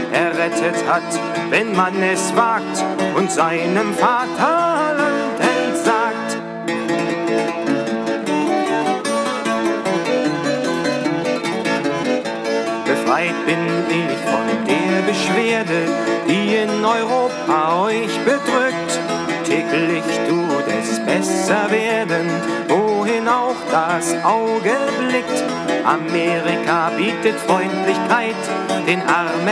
errettet hat, wenn man es wagt und seinem Vaterland entsagt. Befreit bin ich von der Beschwerde, die in Europa euch bedrückt. Täglich tut es besser werden, wohin auch das Auge blickt. Amerika bietet Freundlichkeit den Armen